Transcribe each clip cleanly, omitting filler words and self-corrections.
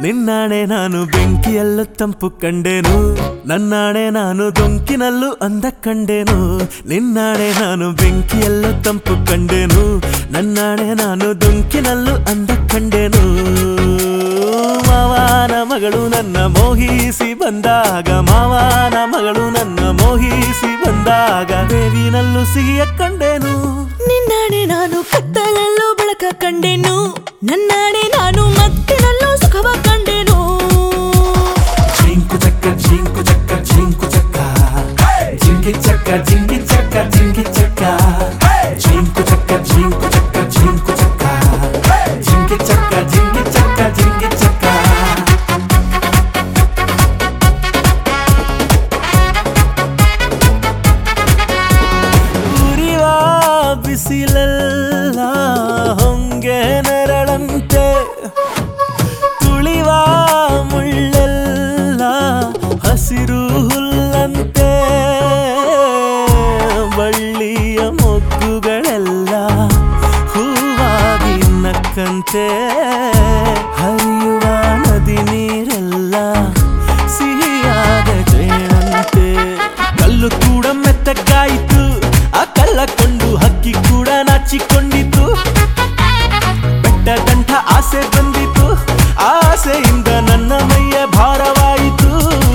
ನಿನ್ನಾಣೆ ನಾನು ಬೆಂಕಿಯಲ್ಲೂ ತಂಪು ಕಂಡೆನು, ನನ್ನಾಣೆ ನಾನು ದೊಂಕಿನಲ್ಲೂ ಅಂದ ಕಂಡೆನು. ನಿನ್ನಾಣೆ ನಾನು ಬೆಂಕಿಯಲ್ಲೂ ತಂಪು ಕಂಡೆನು, ನನ್ನಾಣೆ ನಾನು ದೊಂಕಿನಲ್ಲೂ ಅಂದ ಕಂಡೆನು. ಮಾವನ ಮಗಳು ನನ್ನ ಮೋಹಿಸಿ ಬಂದಾಗ, ಮಾವನ ಮಗಳು ನನ್ನ ಮೋಹಿಸಿ ಬಂದಾಗ ಬೇವಿನಲ್ಲೂ ಸಿಹಿಯ ಕಂಡೆನು. ನಿನ್ನಾಣೆ ನಾನು ಕತ್ತಲಲ್ಲೂ ಬೆಳಕ ಕಂಡೆನು, ನನ್ನಾಣೆ ನಾನು ಮತ್ತಿನಲ್ಲೂ ಸುಖವ ಕಂಡೆನು. ಜಿಂಕು ಚಕ್ಕ ಜಿಂಕು ಚಕ್ಕ ಜಿಂಕು ಚಕ್ಕ, ಜಿಂಗಿ ಚಕ್ಕ ಜಿಂಗಿ ಚಕ್ಕ ಜಿಂಗಿ ಚಕ್ಕ, ಜಿಂಕು ಚಕ್ಕ ಜಿಂಕು ಚಕ್ಕ ಜಿಂಕು ಚಕ್ಕ, ಜಿಂಗಿ ಚಕ್ಕ ಜಿಂಗಿ ಚಕ್ಕ ಜಿಂಗಿ ಚಕ್ಕ. ಉರಿವ ಬಿಸಿಲೆಲ್ಲ ಹೊಂಗೆ ನೆರಳಂತೆ, ತುಳಿವ ಮುಳ್ಳೆಲ್ಲ ಹಸಿರು ಹುಲ್ಲಂತೆ, ಬಳ್ಳಿಯ ಮೊಗ್ಗುಗಳೆಲ್ಲ ಹೂವಾಗಿ ನಕ್ಕಂತೆ, ಹರಿಯುವ ನದಿ ನೀರೆಲ್ಲ ಸಿಹಿಯಾದ ಜೇನಂತೆ. ಕಲ್ಲು ಕೂಡ ಮೆತ್ತಗಾಯಿತು, ಆ ಕಲ್ಲ ಕೊಂಡು ಹಕ್ಕಿ ಕೂಡ ನಾಚಿಕೊಂಡಿತು. ಬೆಟ್ಟ ಗಂಟ ಆಸೆ ಬಂದಿತು, ಆಸೆಯಿಂದ ನನ್ನ ಮೈಯ ಭಾರವಾಯಿತು.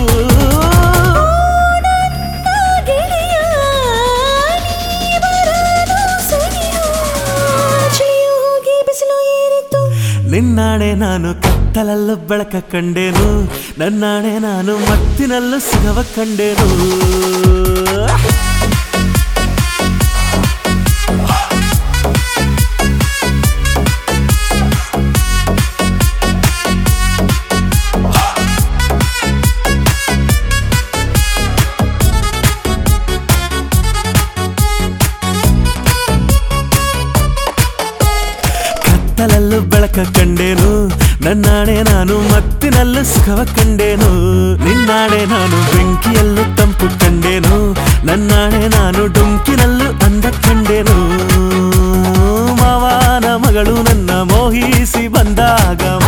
ನಿನ್ನಾಣೆ ನಾನು ಕತ್ತಲಲ್ಲೂ ಬೆಳಕ ಕಂಡೆನು, ನನ್ನಾಣೆ ನಾನು ಮತ್ತಿನಲ್ಲೂ ಸುಖವ ಕಂಡೆನು. ಕತ್ತಲಲ್ಲೂ ಬೆಳಕ ಕಂಡೆನು, ನನ್ನಾಣೆ ನಾನು ಮತ್ತಿನಲ್ಲೂ ಸುಖವ ಕಂಡೆನು. ನಿನ್ನಾಣೆ ನಾನು ಬೆಂಕಿಯಲ್ಲೂ ತಂಪು ಕಂಡೆನು, ನನ್ನಾಣೆ ನಾನು ಡೊಂಕಿನಲ್ಲೂ ಅಂದ ಕಂಡೆನು. ಮಾವನ ಮಗಳು ನನ್ನ ಮೋಹಿಸಿ ಬಂದಾಗ,